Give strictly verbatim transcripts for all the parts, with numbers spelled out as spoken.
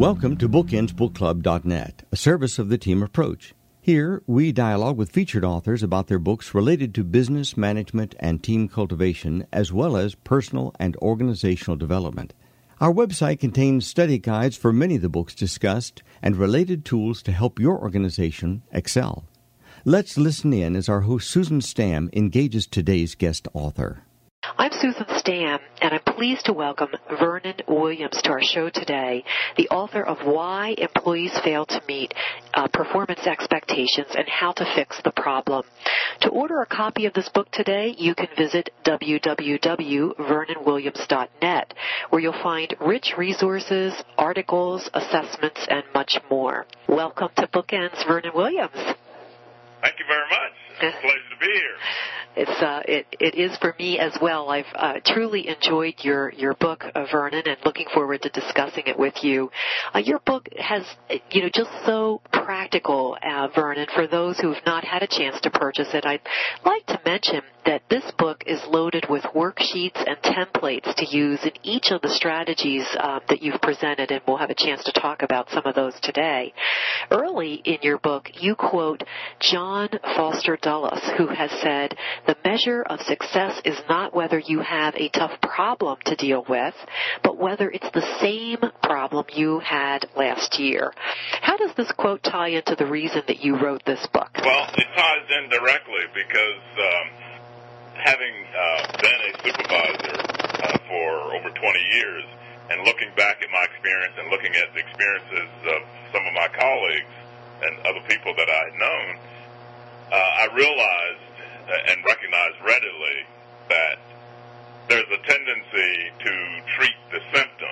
Welcome to bookends book club dot net, a service of the Team Approach. Here, we dialogue with featured authors about their books related to business, management, and team cultivation, as well as personal and organizational development. Our website contains study guides for many of the books discussed and related tools to help your organization excel. Let's listen in as our host Susan Stamm engages today's guest author. I'm Susan Stamm, and I'm pleased to welcome Vernon Williams to our show today, the author of Why Employees Fail to Meet uh, Performance Expectations and How to Fix the Problem. To order a copy of this book today, you can visit w w w dot vernon williams dot net, where you'll find rich resources, articles, assessments, and much more. Welcome to Bookends, Vernon Williams. Thank you very much. It's a pleasure to be here. It's uh, it it is for me as well. I've uh, truly enjoyed your your book, uh, Vernon, and looking forward to discussing it with you. Uh, your book has, you know, just so practical, uh, Vernon. For those who have not had a chance to purchase it, I'd like to mention that this book is loaded with worksheets and templates to use in each of the strategies uh, that you've presented, and we'll have a chance to talk about some of those today. Early in your book, you quote John Foster Dulles, who has said, "The measure of success is not whether you have a tough problem to deal with, but whether it's the same problem you had last year." How does this quote tie into the reason that you wrote this book? Well, it ties in directly because um, having uh, been a supervisor uh, for over twenty years and looking back at my experience and looking at the experiences of some of my colleagues and other people that I had known, uh, I realized and recognized readily that there's a tendency to treat the symptom,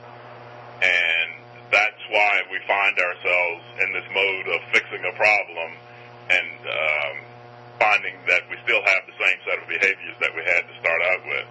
and that's why we find ourselves in this mode of fixing a problem and um, finding that we still have the same set of behaviors that we had to start out with.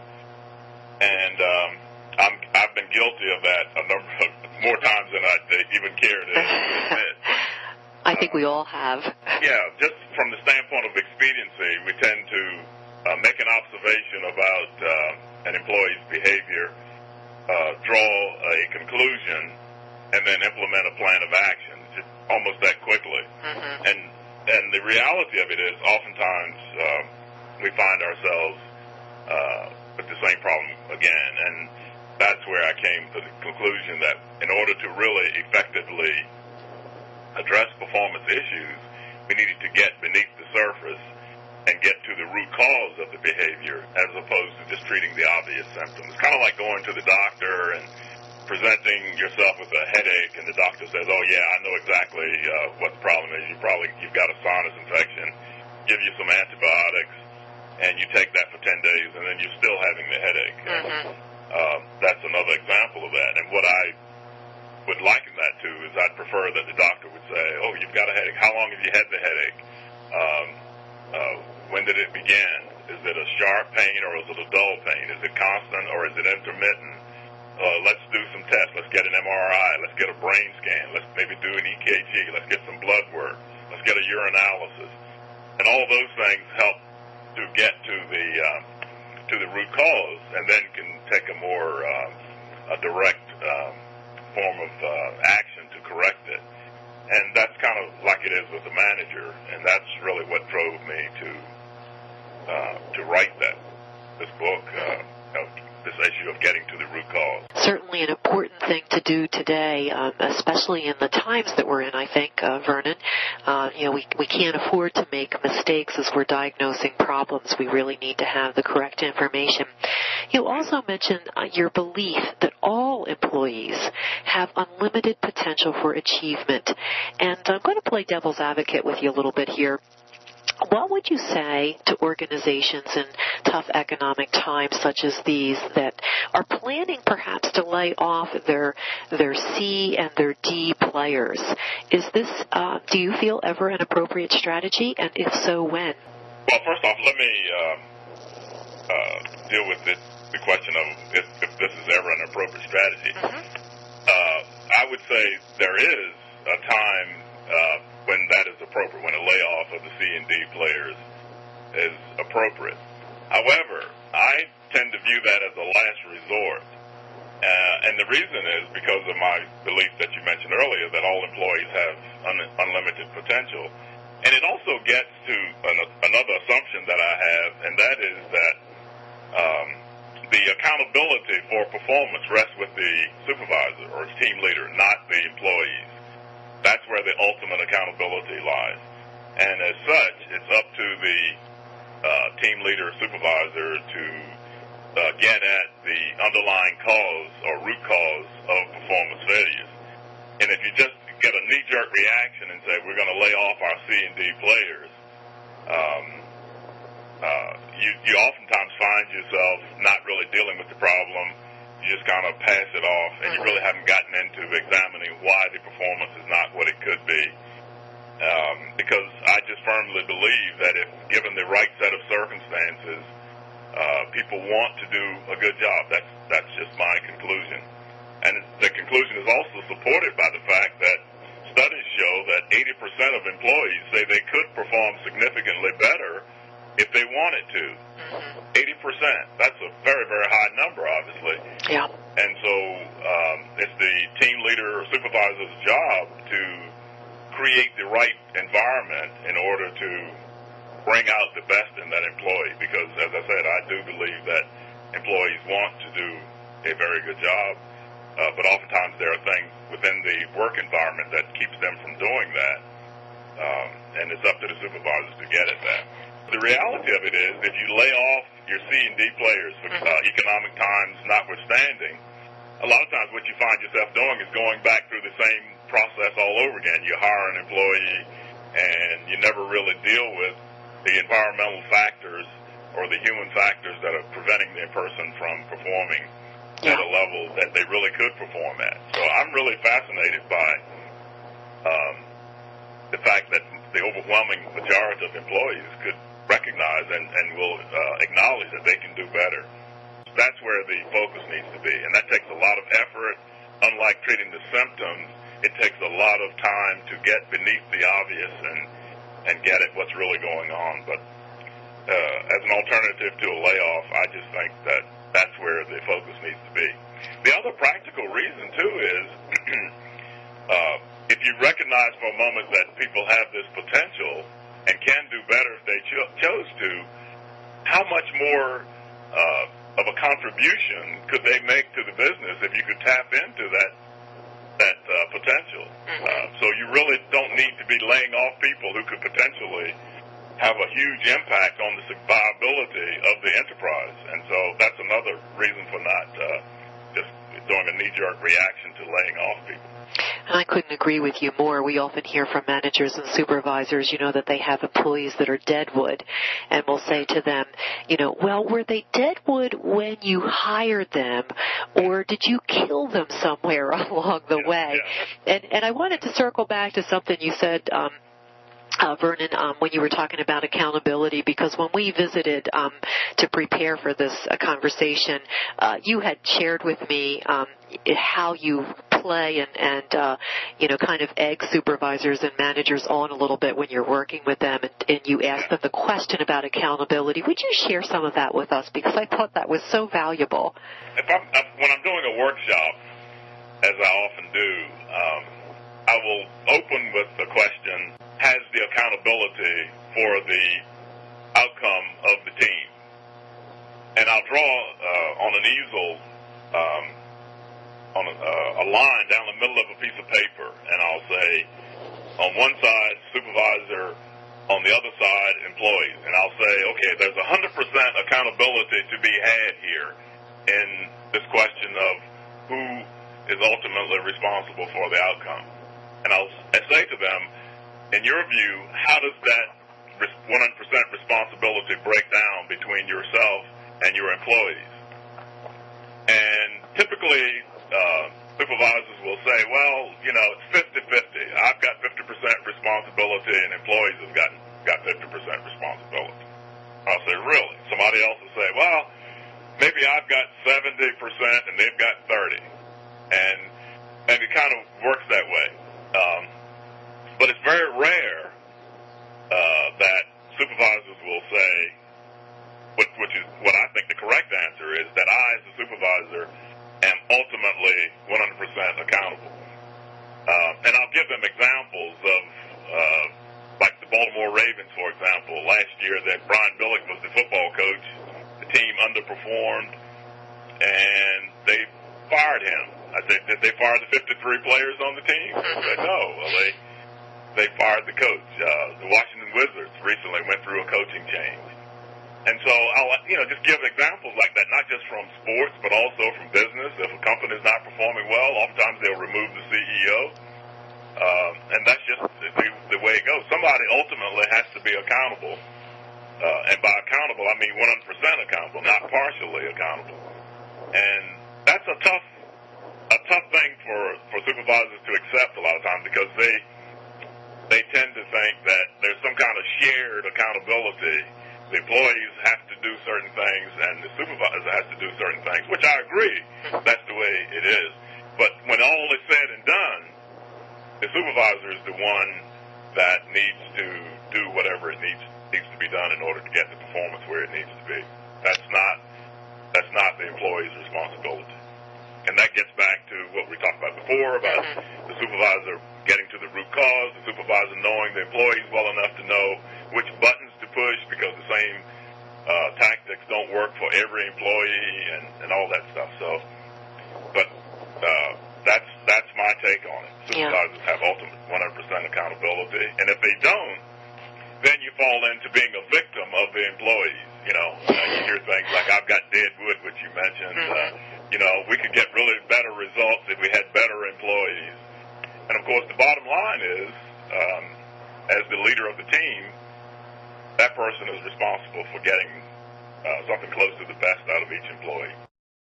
And um, I'm, I've been guilty of that a number of more times than I even care to admit. I think we all have. Yeah, just from the standpoint of expediency, we tend to uh, make an observation about uh, an employee's behavior, uh, draw a conclusion, and then implement a plan of action just almost that quickly. Mm-hmm. And and the reality of it is oftentimes uh, we find ourselves uh, with the same problem again. And that's where I came to the conclusion that in order to really effectively address performance issues, we needed to get beneath the surface and get to the root cause of the behavior as opposed to just treating the obvious symptoms. It's kind of like going to the doctor and presenting yourself with a headache, and the doctor says, "Oh yeah, I know exactly uh, what the problem is. You probably you've got a sinus infection. Give you some antibiotics, and you take that for ten days, and then you're still having the headache." Mm-hmm. And, uh, that's another example of that. And what I would liken that to is I'd prefer that the doctor would say, "Oh, you've got a headache. How long have you had the headache? Um, uh, when did it begin? Is it a sharp pain or is it a dull pain? Is it constant or is it intermittent? Uh, let's do some tests. Let's get an M R I. Let's get a brain scan. Let's maybe do an E K G. Let's get some blood work. Let's get a urinalysis." And all those things help to get to the uh, to the root cause, and then can take a more uh, a direct um, form of uh, action to correct it. And that's kind of like it is with the manager, and that's really what drove me to uh, to write that this book. Uh, you know, this issue of getting to the root cause. Certainly an important thing to do today, um, especially in the times that we're in, I think, uh, Vernon. Uh, you know, we, we can't afford to make mistakes as we're diagnosing problems. We really need to have the correct information. You also mentioned uh, your belief that all employees have unlimited potential for achievement. And I'm going to play devil's advocate with you a little bit here. What would you say to organizations in tough economic times such as these that are planning perhaps to lay off their their C and their D players? Is this, uh, do you feel, ever an appropriate strategy, and if so, when? Well, first off, let me uh, uh, deal with the, the question of if, if this is ever an appropriate strategy. Mm-hmm. Uh, I would say there is a time uh, when that is appropriate, when a layoff of the C and D players is appropriate. However, I tend to view that as a last resort. Uh, and the reason is because of my belief that you mentioned earlier that all employees have un- unlimited potential. And it also gets to an, another assumption that I have, and that is that um, the accountability for performance rests with the supervisor or team leader, not the employees. That's where the ultimate accountability lies. And as such, it's up to the uh, team leader or supervisor to uh, get at the underlying cause or root cause of performance failures. And if you just get a knee-jerk reaction and say, we're going to lay off our C and D players, um, uh, you, you oftentimes find yourself not really dealing with the problem. You just kind of pass it off, and you really haven't gotten into examining why the performance is not what it could be. Um, because I just firmly believe that if given the right set of circumstances, uh, people want to do a good job. That's, that's just my conclusion. And the conclusion is also supported by the fact that studies show that eighty percent of employees say they could perform significantly better if they wanted to. eighty percent. That's a very, very high number, obviously. Yeah. And so um, it's the team leader or supervisor's job to create the right environment in order to bring out the best in that employee. Because, as I said, I do believe that employees want to do a very good job. Uh, but oftentimes there are things within the work environment that keeps them from doing that. Um, and it's up to the supervisors to get at that. The reality of it is, if you lay off your C and D players for uh, economic times notwithstanding, a lot of times what you find yourself doing is going back through the same process all over again. You hire an employee, and you never really deal with the environmental factors or the human factors that are preventing the person from performing yeah. at a level that they really could perform at. So I'm really fascinated by um, the fact that the overwhelming majority of employees could recognize and, and will uh, acknowledge that they can do better. That's where the focus needs to be, and that takes a lot of effort. Unlike treating the symptoms, it takes a lot of time to get beneath the obvious and, and get at what's really going on. But uh, as an alternative to a layoff, I just think that that's where the focus needs to be. The other practical reason, too, is uh, if you recognize for a moment that people have this potential and can do better if they cho- chose to, how much more uh, of a contribution could they make to the business if you could tap into that that uh, potential? Uh, so you really don't need to be laying off people who could potentially have a huge impact on the survivability of the enterprise. And so that's another reason for not uh, just doing a knee-jerk reaction to laying off people. And I couldn't agree with you more. We often hear from managers and supervisors, you know, that they have employees that are deadwood, and we'll say to them, you know, well, were they deadwood when you hired them, or did you kill them somewhere along the yeah, way? Yeah. And and I wanted to circle back to something you said, um, Uh, Vernon, um, when you were talking about accountability, because when we visited um, to prepare for this uh, conversation, uh, you had shared with me um, how you play and, and uh, you know, kind of egg supervisors and managers on a little bit when you're working with them, and, and you asked them the question about accountability. Would you share some of that with us? Because I thought that was so valuable. If I'm, when I'm doing a workshop, as I often do, um, I will open with the question, has the accountability for the outcome of the team? And I'll draw uh, on an easel um, on a, uh, a line down the middle of a piece of paper, and I'll say, on one side, supervisor, on the other side, employees. And I'll say, okay, there's one hundred percent accountability to be had here in this question of who is ultimately responsible for the outcome. And I'll say to them, in your view, how does that one hundred percent responsibility break down between yourself and your employees? And typically, uh, supervisors will say, well, you know, it's fifty-fifty. I've got fifty percent responsibility and employees have got, got fifty percent responsibility. I'll say, really? Somebody else will say, well, maybe I've got seventy percent and they've got thirty. And, and it kind of works that way. Um, But it's very rare uh, that supervisors will say, which, which is what I think the correct answer is, that I, as a supervisor, am ultimately one hundred percent accountable. Uh, and I'll give them examples of, uh, like the Baltimore Ravens, for example. Last year, that Brian Billick was the football coach. The team underperformed, and they fired him. I said, did they fire the fifty-three players on the team? I said, no. Well, they they fired the coach. Uh, the Washington Wizards recently went through a coaching change. And so I'll, you know, just give examples like that, not just from sports, but also from business. If a company is not performing well, oftentimes they'll remove the C E O. Uh, and that's just the, the way it goes. Somebody ultimately has to be accountable. Uh, and by accountable, I mean one hundred percent accountable, not partially accountable. And that's a tough, a tough thing for, for supervisors to accept a lot of times, because they, they tend to think that there's some kind of shared accountability. The employees have to do certain things, and the supervisor has to do certain things, which I agree, that's the way it is. But when all is said and done, the supervisor is the one that needs to do whatever it needs needs to be done in order to get the performance where it needs to be. That's not that's not the employee's responsibility. And that gets back to what we talked about before, about the supervisor getting to the root cause, the supervisor knowing the employees well enough to know which buttons to push, because the same uh, tactics don't work for every employee, and, and all that stuff. So, but uh, that's that's my take on it. Supervisors yeah. have ultimate one hundred percent accountability, and if they don't, then you fall into being a victim of the employees. You know, uh, you hear things like, I've got dead wood, which you mentioned. Mm-hmm. Uh, you know, we could get really better results if we had better employees. And, of course, the bottom line is, um, as the leader of the team, that person is responsible for getting uh, something close to the best out of each employee.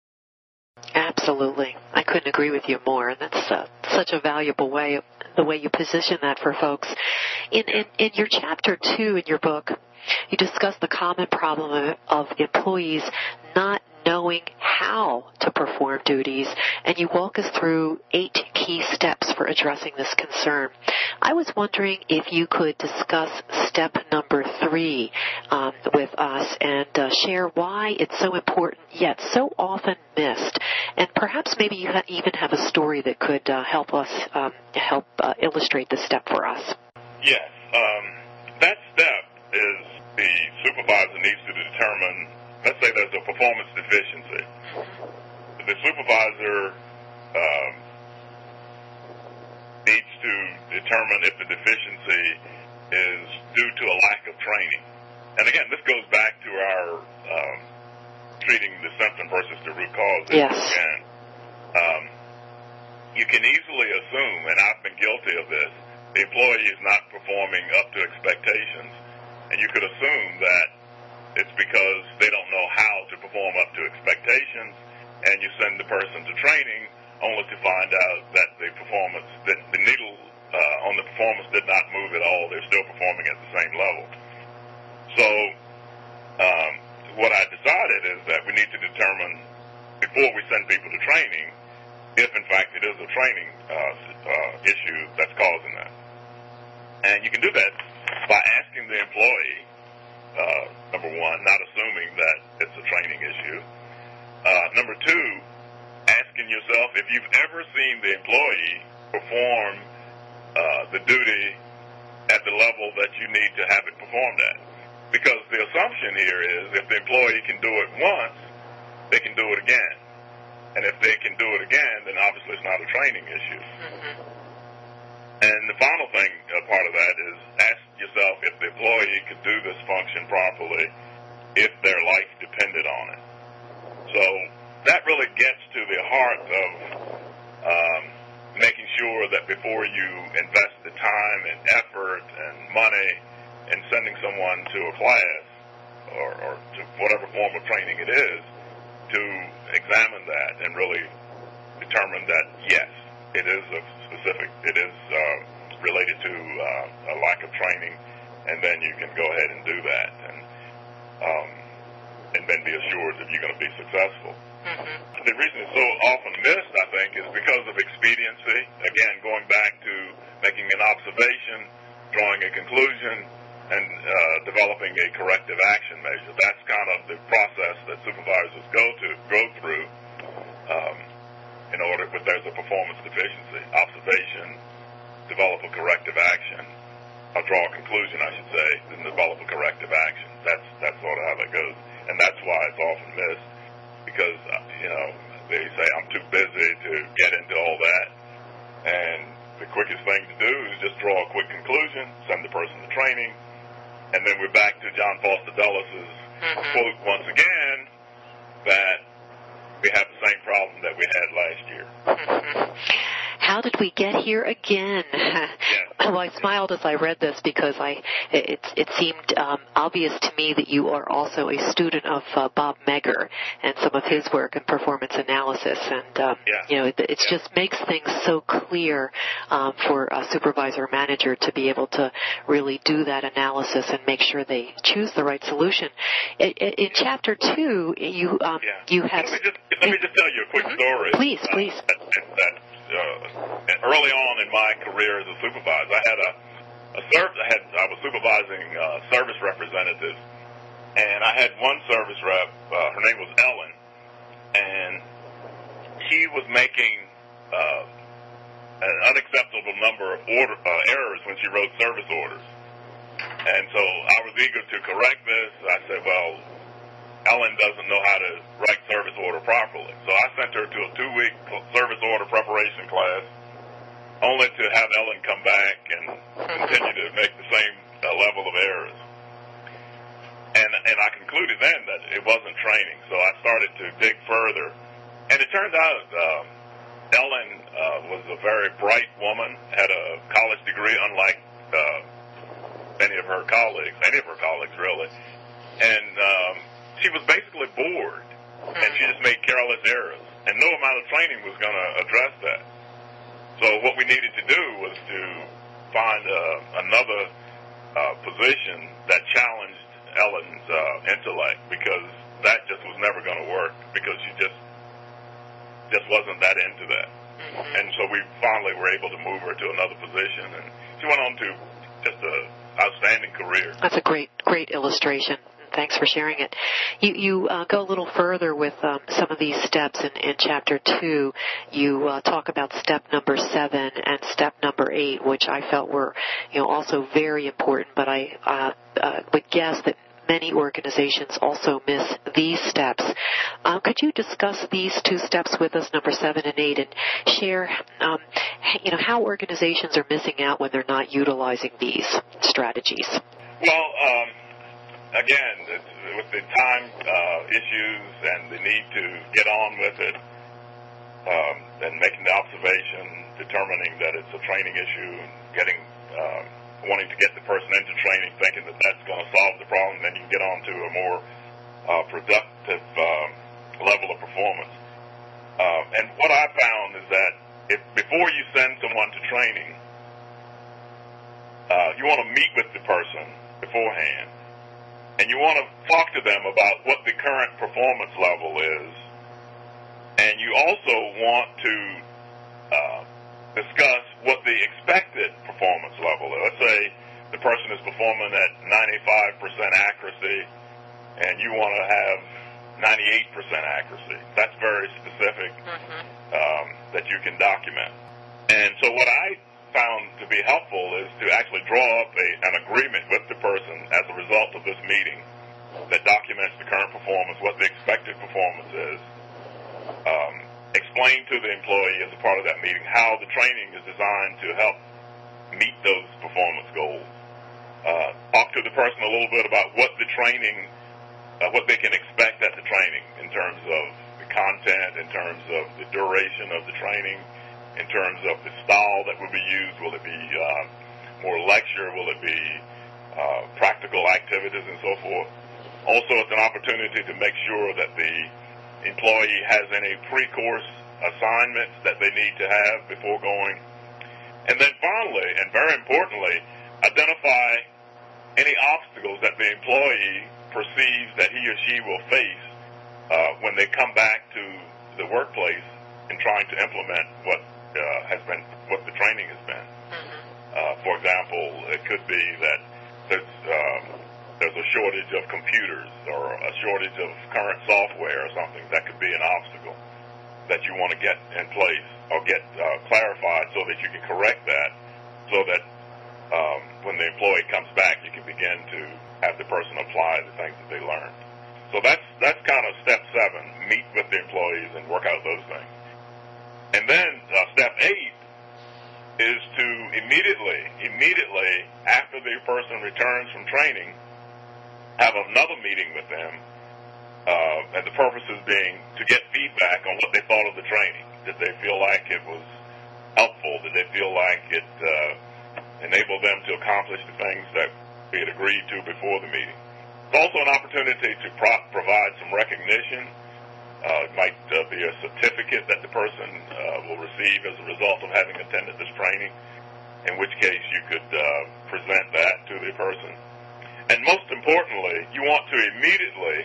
Absolutely. I couldn't agree with you more. And that's uh, such a valuable way, the way you position that for folks. In, in, in your chapter two in your book, you discuss the common problem of, of employees not knowing how to perform duties, and you walk us through eight key steps for addressing this concern. I was wondering if you could discuss step number three um, with us and uh, share why it's so important yet so often missed, and perhaps maybe you ha- even have a story that could uh, help us um, help uh, illustrate this step for us. Yes. Um, that step is the supervisor needs to determine, let's say there's a performance deficiency. The supervisor um, needs to determine if the deficiency is due to a lack of training. And again, this goes back to our um, treating the symptom versus the root cause. Yes. Again, um, you can easily assume, and I've been guilty of this, the employee is not performing up to expectations. And you could assume that it's because they don't know how to perform up to expectations, and you send the person to training only to find out that the performance, that the needle uh, on the performance did not move at all. They're still performing at the same level. So um, what I decided is that we need to determine, before we send people to training, if in fact it is a training uh, uh, issue that's causing that. And you can do that by asking the employee, uh, number one, not assuming that it's a training issue. Uh, number two, asking yourself if you've ever seen the employee perform uh, the duty at the level that you need to have it performed at. Because the assumption here is if the employee can do it once, they can do it again. And if they can do it again, then obviously it's not a training issue. Mm-hmm. And the final thing, uh, part of that, is ask yourself if the employee could do this function properly if their life depended on it. So that really gets to the heart of um, making sure that before you invest the time and effort and money in sending someone to a class or, or to whatever form of training it is, to examine that and really determine that, yes, it is a specific, it is uh, related to uh, a lack of training, and then you can go ahead and do that, and um, and then be assured that you're going to be successful. Mm-hmm. The reason it's so often missed, I think, is because of expediency. Again, going back to making an observation, drawing a conclusion, and uh, developing a corrective action measure. That's kind of the process that supervisors go to go through. Um, in order, but there's a performance deficiency. Observation, develop a corrective action, or draw a conclusion, I should say, and develop a corrective action. That's that's sort of how that goes, and that's why it's often missed, because uh, you know they say I'm too busy to get into all that, and the quickest thing to do is just draw a quick conclusion, send the person to training, and then we're back to John Foster Dulles' mm-hmm. quote once again that we have the same problem that we had last year. Mm-hmm. How did we get here again? Yeah. Well, I smiled as I read this because I it, it seemed um, obvious to me that you are also a student of uh, Bob Megger and some of his work in performance analysis, and um, yeah. you know it, it yeah. just makes things so clear um, for a supervisor or manager to be able to really do that analysis and make sure they choose the right solution. In, in chapter two, you um, yeah. you have. Let me just, let me just tell you a quick mm-hmm. story. Please, uh, please. That, that, uh, early on in my career as a supervisor, I had a, a serv- I had I was supervising uh, service representatives, and I had one service rep. Uh, her name was Ellen, and she was making uh, an unacceptable number of order, uh, errors when she wrote service orders. And so I was eager to correct this. I said, well, Ellen doesn't know how to write service order properly. So I sent her to a two-week service order preparation class, only to have Ellen come back and continue to make the same uh, level of errors. And and I concluded then that it wasn't training. So I started to dig further. And it turned out um, Ellen uh, was a very bright woman, had a college degree, unlike uh, many of her colleagues, any of her colleagues really. And um, she was basically bored, and she just made careless errors, and no amount of training was going to address that. So what we needed to do was to find uh, another uh, position that challenged Ellen's uh, intellect, because that just was never going to work, because she just just wasn't that into that. Mm-hmm. And so we finally were able to move her to another position, and she went on to just an outstanding career. That's a great, great illustration. Thanks for sharing it. You, you uh, go a little further with um, some of these steps in, in Chapter two. You uh, talk about step number seven and step number eight, which I felt were, you know, also very important. But I uh, uh, would guess that many organizations also miss these steps. Uh, could you discuss these two steps with us, number seven and eight, and share, um, you know, how organizations are missing out when they're not utilizing these strategies? Well. Um Again, it's, with the time uh, issues and the need to get on with it, um, and making the observation, determining that it's a training issue, and getting, um, wanting to get the person into training, thinking that that's going to solve the problem, then you can get on to a more uh, productive um, level of performance. Um, and what I found is that if before you send someone to training, uh, you want to meet with the person beforehand. And you want to talk to them about what the current performance level is. And you also want to uh, discuss what the expected performance level is. Let's say the person is performing at ninety-five percent accuracy, and you want to have ninety-eight percent accuracy. That's very specific, mm-hmm. um, that you can document. And so what I found to be helpful is to actually draw up a, an agreement with the person as a result of this meeting that documents the current performance, what the expected performance is, um, explain to the employee as a part of that meeting how the training is designed to help meet those performance goals. Uh, talk to the person a little bit about what the training, uh, what they can expect at the training in terms of the content, in terms of the duration of the training, in terms of the style that will be used. Will it be uh, more lecture? Will it be uh, practical activities and so forth? Also, it's an opportunity to make sure that the employee has any pre-course assignments that they need to have before going. And then finally, and very importantly, identify any obstacles that the employee perceives that he or she will face uh, when they come back to the workplace in trying to implement what Uh, has been what the training has been. Mm-hmm. Uh, for example, it could be that there's um, there's a shortage of computers or a shortage of current software or something. That could be an obstacle. that you want to get in place or get uh, clarified so that you can correct that, so that um, when the employee comes back, you can begin to have the person apply the things that they learned. So that's that's kind of step seven, meet with the employees and work out those things. And then uh, step eight is to immediately, immediately after the person returns from training, have another meeting with them, uh, and the purpose is being to get feedback on what they thought of the training. Did they feel like it was helpful? Did they feel like it uh, enabled them to accomplish the things that we had agreed to before the meeting? It's also an opportunity to pro- provide some recognition. Uh, it might uh, be a certificate that the person uh, will receive as a result of having attended this training, in which case you could uh, present that to the person. And most importantly, you want to immediately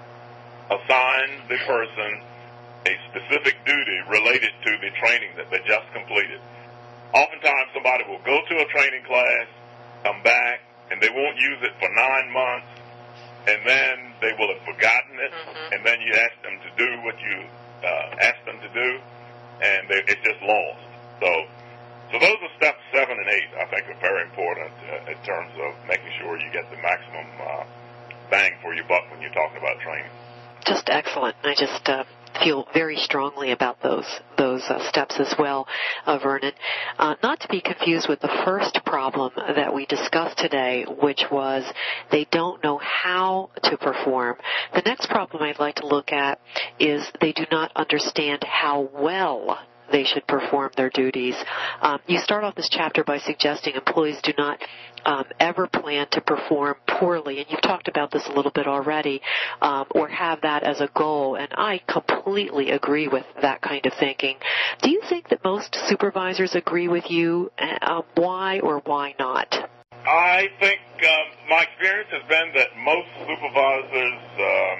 assign the person a specific duty related to the training that they just completed. Oftentimes somebody will go to a training class, come back, and they won't use it for nine months, and then they will have forgotten it, mm-hmm. and then you ask them to do what you uh, asked them to do, and they, it's just lost. So, so those are steps seven and eight, I think, are very important uh, in terms of making sure you get the maximum uh, bang for your buck when you're talking about training. Just excellent. I just uh, feel very strongly about those those uh, steps as well, uh, Vernon. Uh, not to be confused with the first problem that we discussed today, which was they don't know how to perform. The next problem I'd like to look at is they do not understand how well they should perform their duties. Um, you start off this chapter by suggesting employees do not um, ever plan to perform poorly, and you've talked about this a little bit already, um, or have that as a goal, and I completely agree with that kind of thinking. Do you think that most supervisors agree with you? Uh, why or why not? I think um, my experience has been that most supervisors um,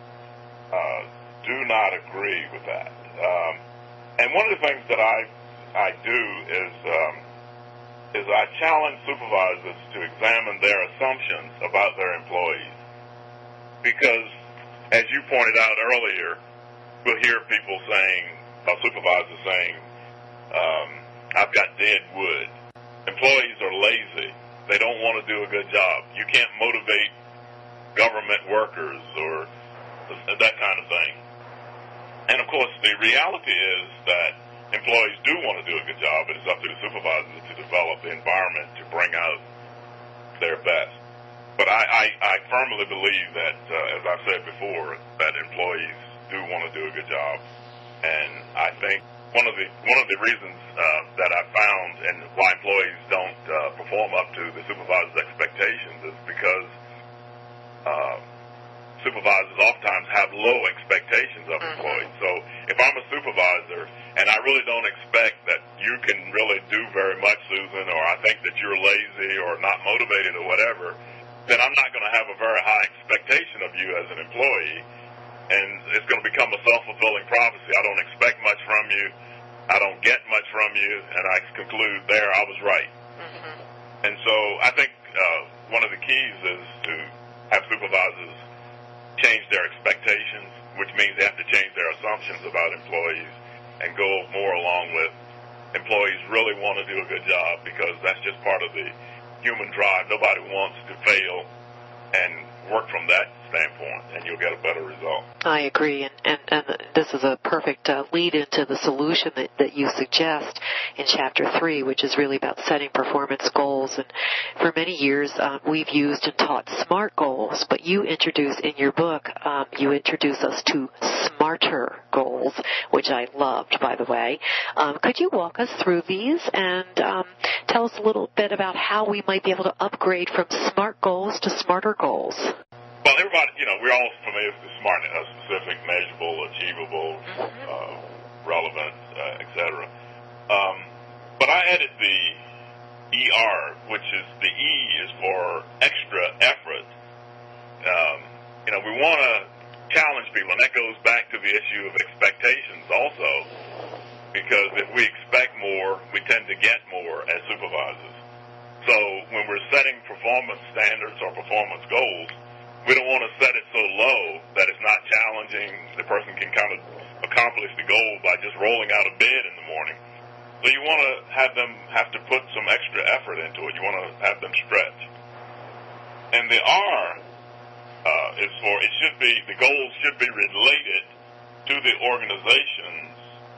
uh, do not agree with that. Um, And one of the things that I I do is um, is I challenge supervisors to examine their assumptions about their employees, because, as you pointed out earlier, we'll hear people saying, or supervisors saying, um, "I've got dead wood." Employees are lazy; they don't want to do a good job. You can't motivate government workers or that kind of thing. And, of course, the reality is that employees do want to do a good job. It is up to the supervisors to develop the environment to bring out their best. But I, I, I firmly believe that, uh, as I've said before, that employees do want to do a good job. And I think one of the one of the reasons uh, that I found and why employees don't uh, perform up to the supervisor's expectations is because uh, supervisors oftentimes have low expectations of employees. So if I'm a supervisor and I really don't expect that you can really do very much, Susan, or I think that you're lazy or not motivated or whatever, then I'm not going to have a very high expectation of you as an employee. And it's going to become a self-fulfilling prophecy. I don't expect much from you. I don't get much from you. And I conclude there I was right. Mm-hmm. And so I think uh, one of the keys is to have supervisors change their expectations, which means they have to change their assumptions about employees and go more along with employees really want to do a good job, because that's just part of the human drive. Nobody wants to fail, and work from that standpoint, and you'll get a better result. I agree, and, and, and this is a perfect uh, lead into the solution that, that you suggest in Chapter three, which is really about setting performance goals. And for many years, uh, we've used and taught SMART goals, but you introduce in your book, um, you introduce us to SMARTer goals, which I loved, by the way. Um, could you walk us through these and um, tell us a little bit about how we might be able to upgrade from SMART goals to SMARTer goals? Well, everybody, you know, we're all familiar with the SMART, uh, specific, measurable, achievable, uh, relevant, uh, et cetera. Um, but I added the E R, which is the E is for extra effort. Um, you know, we want to challenge people, and that goes back to the issue of expectations also, because if we expect more, we tend to get more as supervisors. So when we're setting performance standards or performance goals, we don't want to set it so low that it's not challenging, the person can kind of accomplish the goal by just rolling out of bed in the morning. So you want to have them have to put some extra effort into it. You want to have them stretch. And the R uh, is for, it should be, the goals should be related to the organization's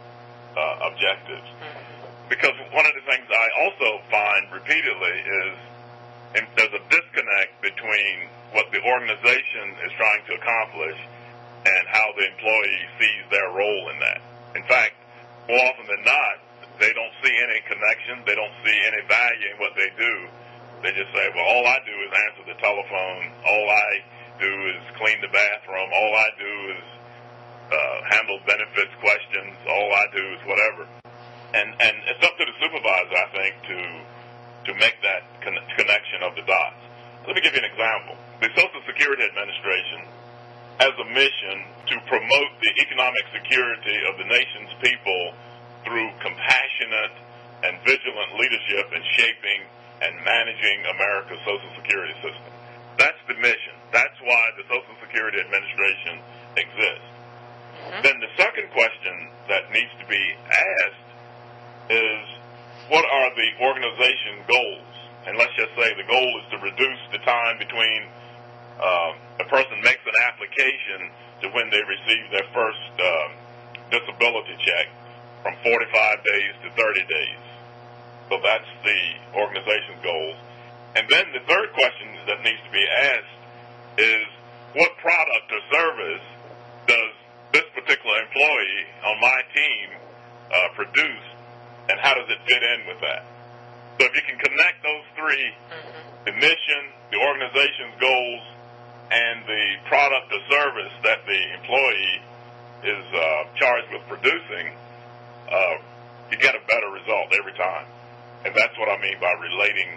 uh, objectives. Because one of the things I also find repeatedly is and there's a disconnect between what the organization is trying to accomplish and how the employee sees their role in that. In fact, more often than not, they don't see any connection. They don't see any value in what they do. They just say, well, all I do is answer the telephone. All I do is clean the bathroom. All I do is uh, handle benefits questions. All I do is whatever. And, and it's up to the supervisor, I think, to to make that con- connection of the dots. Let me give you an example. The Social Security Administration has a mission to promote the economic security of the nation's people through compassionate and vigilant leadership in shaping and managing America's Social Security system. That's the mission. That's why the Social Security Administration exists. Mm-hmm. Then the second question that needs to be asked is, what are the organization goals? And let's just say the goal is to reduce the time between uh, a person makes an application to when they receive their first uh, disability check from forty-five days to thirty days. So that's the organization's goals. And then the third question that needs to be asked is, what product or service does this particular employee on my team uh, produce? And how does it fit in with that? So if you can connect those three, mm-hmm. the mission, the organization's goals, and the product or service that the employee is uh, charged with producing, uh, you get a better result every time. And that's what I mean by relating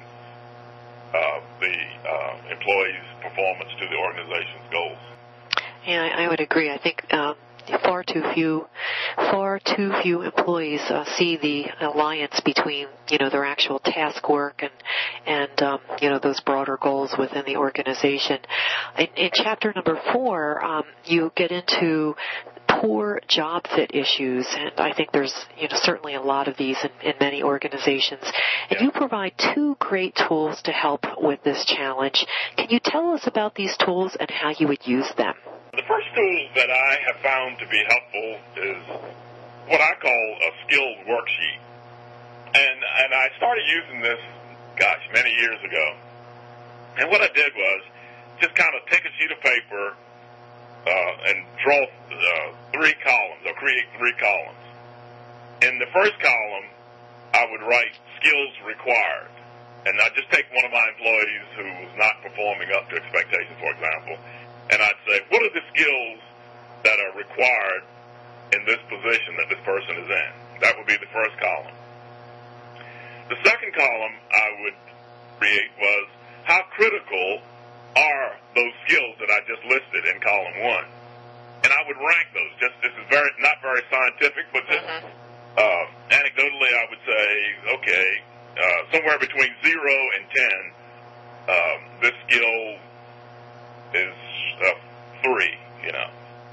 uh, the uh, employee's performance to the organization's goals. Yeah, I, I would agree. I think um, far too few, far too few employees uh, see the alliance between, you know, their actual task work and and um, you know, those broader goals within the organization. In, in chapter number four, um, you get into poor job fit issues, and I think there's, you know, certainly a lot of these in, in many organizations. And you provide two great tools to help with this challenge. Can you tell us about these tools and how you would use them? The first tool that I have found to be helpful is what I call a skills worksheet. And and I started using this, gosh, many years ago. And what I did was just kind of take a sheet of paper uh, and draw uh, three columns, or create three columns. In the first column, I would write skills required. And I'd just take one of my employees who was not performing up to expectations, for example, and I'd say, what are the skills that are required in this position that this person is in? That would be the first column. The second column I would create was, how critical are those skills that I just listed in column one? And I would rank those. Just this is very not very scientific, but just mm-hmm. uh, anecdotally, I would say, okay, uh, somewhere between zero and ten, um, this skill is uh, three, you know.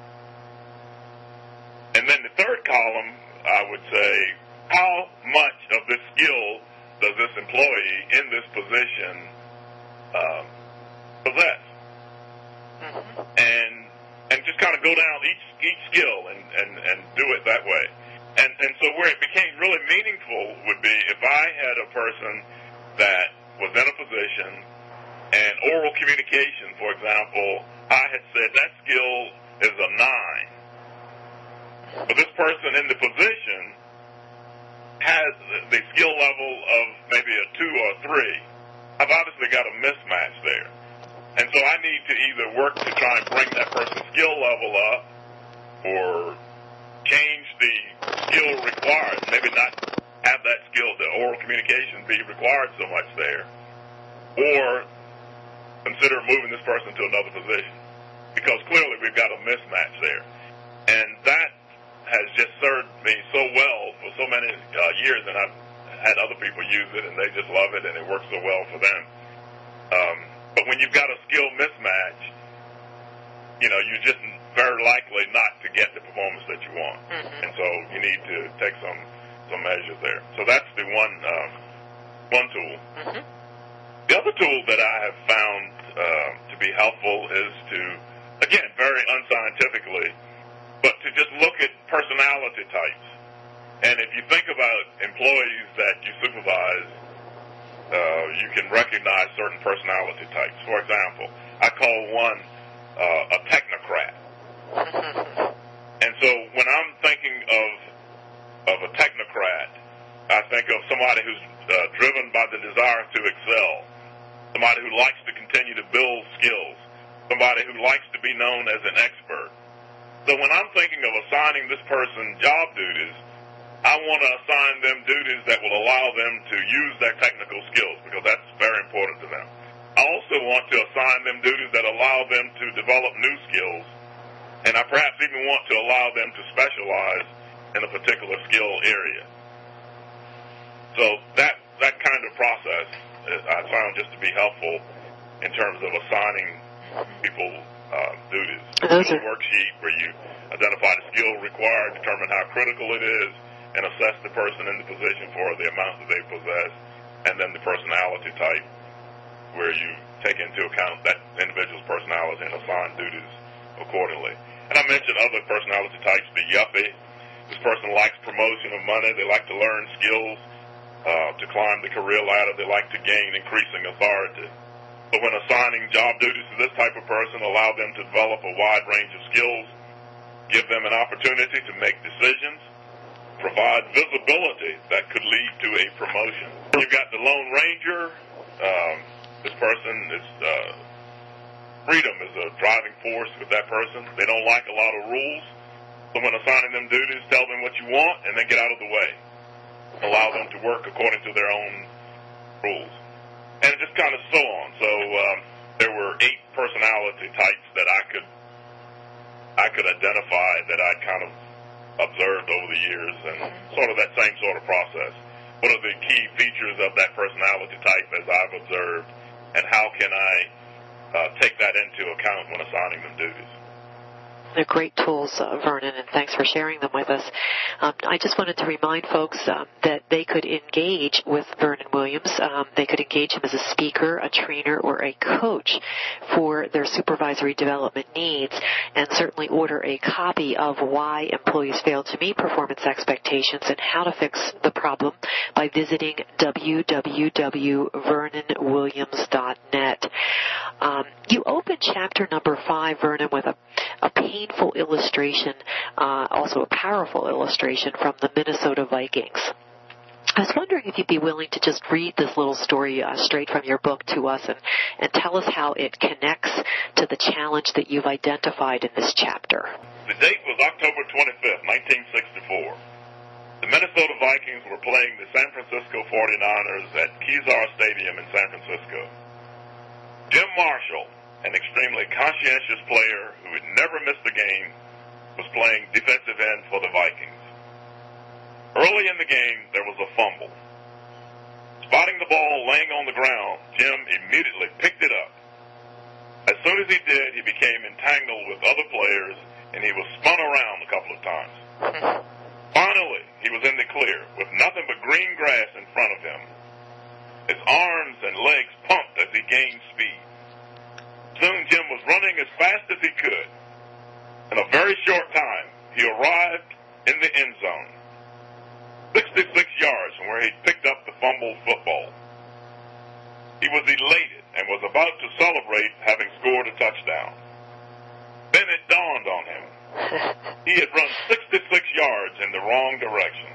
And then the third column, I would say, how much of this skill does this employee in this position um, possess? Mm-hmm. And and just kind of go down each each skill and, and, and do it that way. And and so where it became really meaningful would be if I had a person that was in a position, and oral communication, for example, I had said that skill is a nine. But this person in the position has the skill level of maybe a two or a three. I've obviously got a mismatch there. And so I need to either work to try and bring that person's skill level up, or change the skill required, maybe not have that skill, the oral communication, be required so much there, or consider moving this person to another position, because clearly we've got a mismatch there. And that has just served me so well for so many uh, years, and I've had other people use it, and they just love it, and it works so well for them. Um, but when you've got a skill mismatch, you know, you just very likely not to get the performance that you want. Mm-hmm. And so you need to take some some measures there. So that's the one um, one tool. Mm-hmm. The other tool that I have found uh, to be helpful is to, again, very unscientifically, but to just look at personality types. And if you think about employees that you supervise, uh, you can recognize certain personality types. For example, I call one uh, a technocrat. And so when I'm thinking of of a technocrat, I think of somebody who's uh, driven by the desire to excel, somebody who likes to continue to build skills, somebody who likes to be known as an expert. So when I'm thinking of assigning this person job duties, I want to assign them duties that will allow them to use their technical skills, because that's very important to them. I also want to assign them duties that allow them to develop new skills, and I perhaps even want to allow them to specialize in a particular skill area. So that that kind of process I found just to be helpful in terms of assigning people uh, duties. Those A are... worksheet where you identify the skill required, determine how critical it is, and assess the person in the position for the amount that they possess, and then the personality type, where you take into account that individual's personality and assign duties accordingly. And I mentioned other personality types, the yuppie. This person likes promotion of money. They like to learn skills uh, to climb the career ladder. They like to gain increasing authority. So when assigning job duties to this type of person, allow them to develop a wide range of skills, give them an opportunity to make decisions, provide visibility that could lead to a promotion. You've got the Lone Ranger. Um, this person is, uh, freedom is a driving force with that person. They don't like a lot of rules. So when assigning them duties, tell them what you want and then get out of the way. Allow them to work according to their own rules. And just kind of so on. So um, there were eight personality types that I could I could identify that I kind of observed over the years, and sort of that same sort of process. What are the key features of that personality type as I've observed, and how can I uh, take that into account when assigning them duties? They're great tools, uh, Vernon, and thanks for sharing them with us. Um, I just wanted to remind folks um, that they could engage with Vernon Williams. Um, they could engage him as a speaker, a trainer, or a coach for their supervisory development needs, and certainly order a copy of Why Employees Fail to Meet Performance Expectations and How to Fix the Problem by visiting w w w dot vernon williams dot net. Um, you open chapter number five, Vernon, with a, a painful illustration, uh, also a powerful illustration from the Minnesota Vikings. I was wondering if you'd be willing to just read this little story uh, straight from your book to us and, and tell us how it connects to the challenge that you've identified in this chapter. The date was October twenty-fifth, nineteen sixty-four. The Minnesota Vikings were playing the San Francisco forty-niners at Kezar Stadium in San Francisco. Jim Marshall, an extremely conscientious player who had never missed a game, was playing defensive end for the Vikings. Early in the game, there was a fumble. Spotting the ball laying on the ground, Jim immediately picked it up. As soon as he did, he became entangled with other players, and he was spun around a couple of times. Finally, he was in the clear, with nothing but green grass in front of him. His arms and legs pumped as he gained speed. Soon Jim was running as fast as he could. In a very short time, he arrived in the end zone, sixty-six yards from where he'd picked up the fumbled football. He was elated and was about to celebrate having scored a touchdown. Then it dawned on him. He had run sixty-six yards in the wrong direction.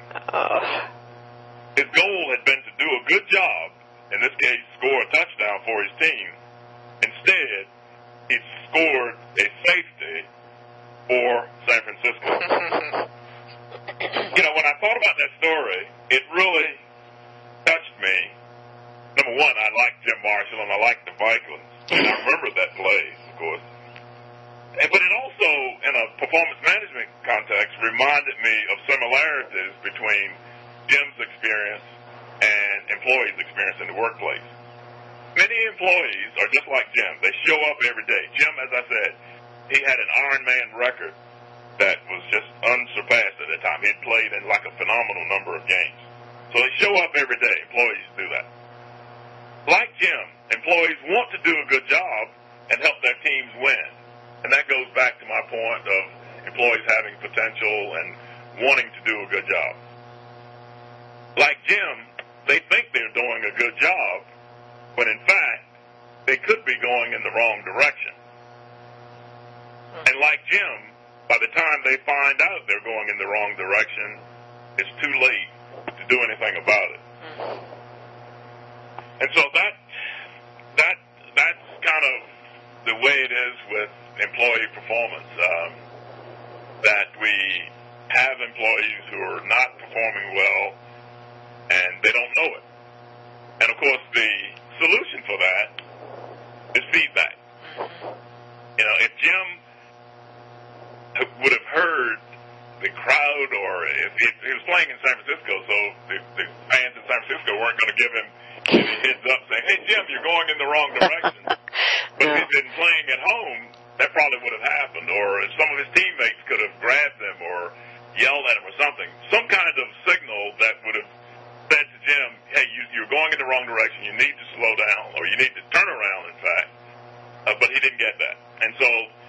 His goal had been to do a good job, in this case, score a touchdown for his team. Instead, he scored a safety for San Francisco. You know, when I thought about that story, it really touched me. Number one, I like Jim Marshall and I like the Vikings. And I remember that play, of course. And, but it also, in a performance management context, reminded me of similarities between Jim's experience and employees' experience in the workplace. Many employees are just like Jim. They show up every day. Jim, as I said, he had an Ironman record that was just unsurpassed at the time. He'd played in like a phenomenal number of games. So they show up every day. Employees do that. Like Jim, employees want to do a good job and help their teams win. And that goes back to my point of employees having potential and wanting to do a good job. Like Jim, they think they're doing a good job, when in fact, they could be going in the wrong direction. And like Jim, by the time they find out they're going in the wrong direction, it's too late to do anything about it. And so that that that's kind of the way it is with employee performance, um, that we have employees who are not performing well, and they don't know it. And, of course, the solution for that is feedback. You know, if Jim would have heard the crowd, or if, if he was playing in San Francisco, so the, the fans in San Francisco weren't going to give him any heads up saying, hey, Jim, you're going in the wrong direction. But if he'd been playing at home, that probably would have happened. Or if some of his teammates could have grabbed him or yelled at him or something. Some kind of signal that would have said to Jim, hey, you, you're going in the wrong direction. You need to slow down, or you need to turn around, in fact. Uh, but he didn't get that. And so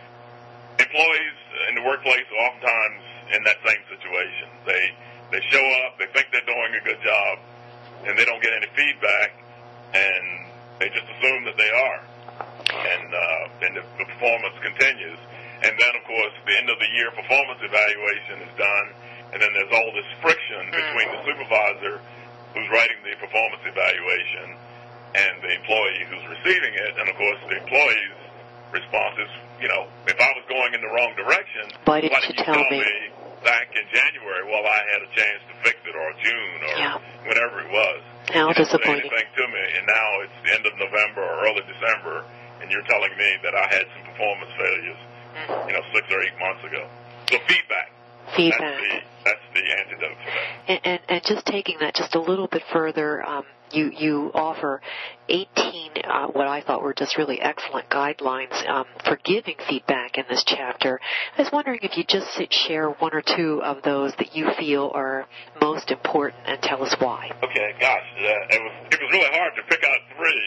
employees in the workplace are oftentimes in that same situation. They they show up, they think they're doing a good job, and they don't get any feedback, and they just assume that they are. And, uh, and the, the performance continues. And then, of course, the end of the year performance evaluation is done, and then there's all this friction between the supervisor who's writing the performance evaluation and the employee who's receiving it. And, of course, the employee's response is, you know, if I was going in the wrong direction, why didn't why didn't you, you tell, tell me? me back in January? Well, I had a chance to fix it, or June, or yeah. whenever it was. How you didn't say disappointing. anything to me, and now it's the end of November or early December, and you're telling me that I had some performance failures, you know, six or eight months ago. So feedback. Feedback. That's the, that's the antidote for that. And, and, and just taking that just a little bit further, um, you, you offer eighteen, uh, what I thought were just really excellent guidelines um, for giving feedback in this chapter. I was wondering if you'd just share one or two of those that you feel are most important and tell us why. Okay, gosh, uh, it was it was really hard to pick out three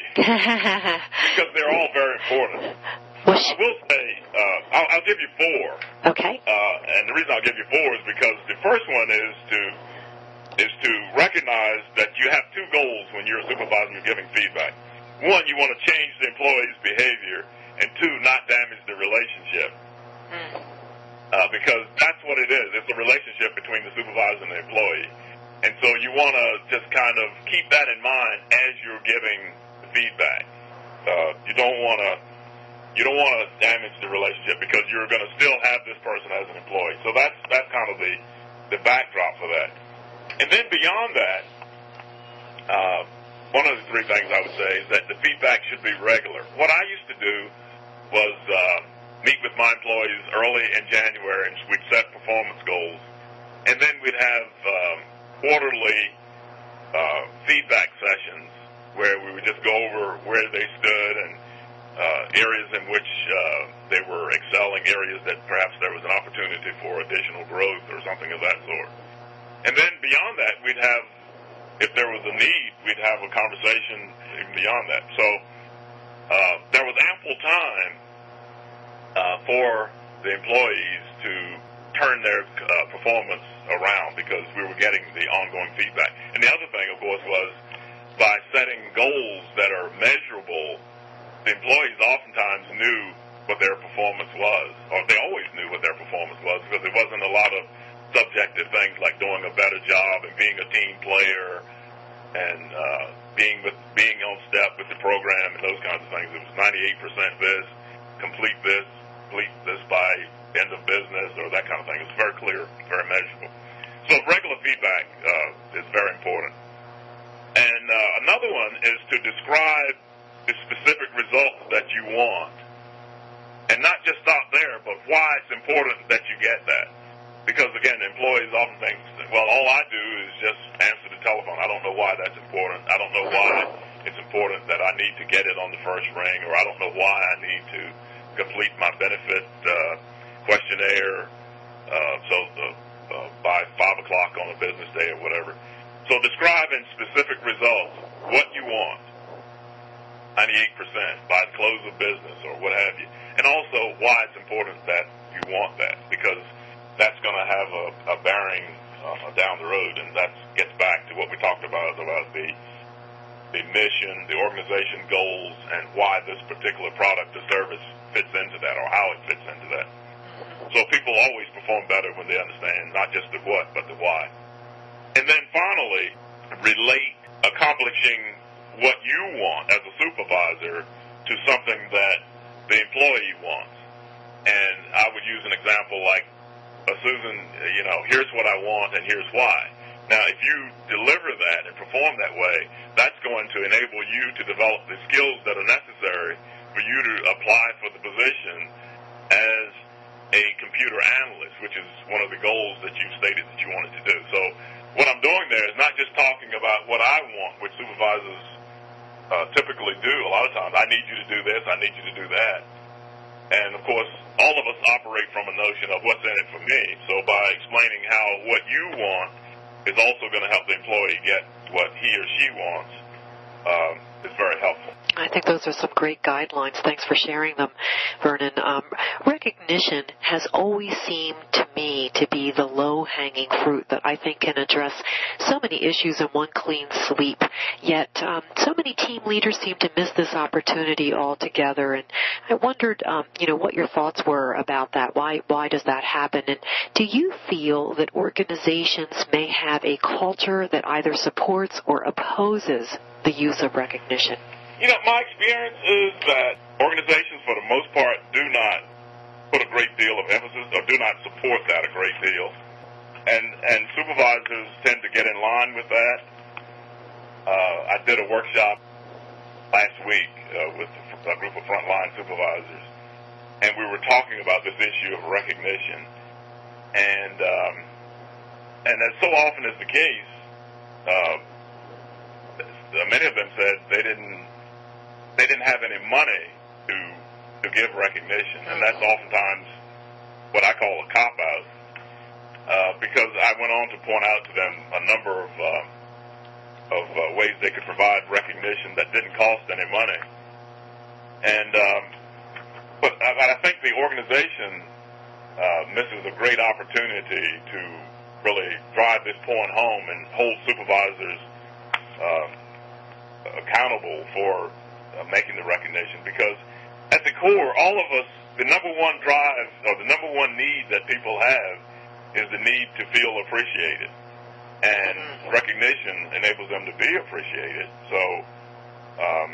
because they're all very important. Well, I will say, uh, I'll, I'll give you four. Okay. Uh, and the reason I'll give you four is because the first one is to is to recognize that you have two goals when you're a supervisor and you're giving feedback. One, you want to change the employee's behavior, and two, not damage the relationship. Mm. Uh, because that's what it is. It's a relationship between the supervisor and the employee. And so you want to just kind of keep that in mind as you're giving the feedback. Uh, you don't want to you don't want to damage the relationship because you're going to still have this person as an employee. So that's that's kind of the the backdrop for that. And then beyond that, uh, one of the three things I would say is that the feedback should be regular. What I used to do was uh, meet with my employees early in January, and we'd set performance goals. And then we'd have um, quarterly uh, feedback sessions where we would just go over where they stood and uh, areas in which uh, they were excelling, areas that perhaps there was an opportunity for additional growth or something of that sort. And then beyond that, we'd have, if there was a need, we'd have a conversation even beyond that. So uh, there was ample time uh, for the employees to turn their uh, performance around because we were getting the ongoing feedback. And the other thing, of course, was by setting goals that are measurable, the employees oftentimes knew what their performance was, or they always knew what their performance was because there wasn't a lot of subjective things like doing a better job and being a team player and uh, being with being on step with the program and those kinds of things. It was ninety-eight percent this, complete this, complete this by end of business, or that kind of thing. It's very clear, very measurable. So regular feedback uh, is very important. And uh, another one is to describe the specific results that you want. And not just stop there, but why it's important that you get that. Because, again, employees often think, well, all I do is just answer the telephone. I don't know why that's important. I don't know why it's important that I need to get it on the first ring, or I don't know why I need to complete my benefit uh, dead air, uh, so the, uh, by five o'clock on a business day or whatever. So describe in specific results what you want, ninety-eight percent, by the close of business or what have you. And also why it's important that you want that, because that's going to have a, a bearing uh, down the road, and that gets back to what we talked about, about the the mission, the organization goals, and why this particular product or service fits into that, or how it fits into that. So people always perform better when they understand not just the what, but the why. And then finally, relate accomplishing what you want as a supervisor to something that the employee wants. And I would use an example like, uh, Susan, you know, here's what I want and here's why. Now, if you deliver that and perform that way, that's going to enable you to develop the skills that are necessary for you to apply for the position as a computer analyst, which is one of the goals that you stated that you wanted to do. So what I'm doing there is not just talking about what I want, which supervisors uh, typically do a lot of times. I need you to do this, I need you to do that. And, of course, all of us operate from a notion of what's in it for me. So by explaining how what you want is also going to help the employee get what he or she wants, um, is very helpful. I think those are some great guidelines. Thanks for sharing them, Vernon. Um, recognition has always seemed to me to be the low-hanging fruit that I think can address so many issues in one clean sweep. Yet um, so many team leaders seem to miss this opportunity altogether. And I wondered, um, you know, what your thoughts were about that. Why, why does that happen? And do you feel that organizations may have a culture that either supports or opposes the use of recognition? You know, my experience is that organizations, for the most part, do not put a great deal of emphasis or do not support that a great deal. And and supervisors tend to get in line with that. Uh, I did a workshop last week uh, with a group of frontline supervisors, and we were talking about this issue of recognition. And, um, and as so often is the case, uh, many of them said they didn't they didn't have any money to to give recognition, and that's oftentimes what I call a cop-out, uh, because I went on to point out to them a number of uh, of uh, ways they could provide recognition that didn't cost any money. And um, but, but I think the organization uh, misses a great opportunity to really drive this point home and hold supervisors uh, accountable for uh, making the recognition, because at the core, all of us, the number one drive or the number one need that people have is the need to feel appreciated, and recognition enables them to be appreciated. So, um,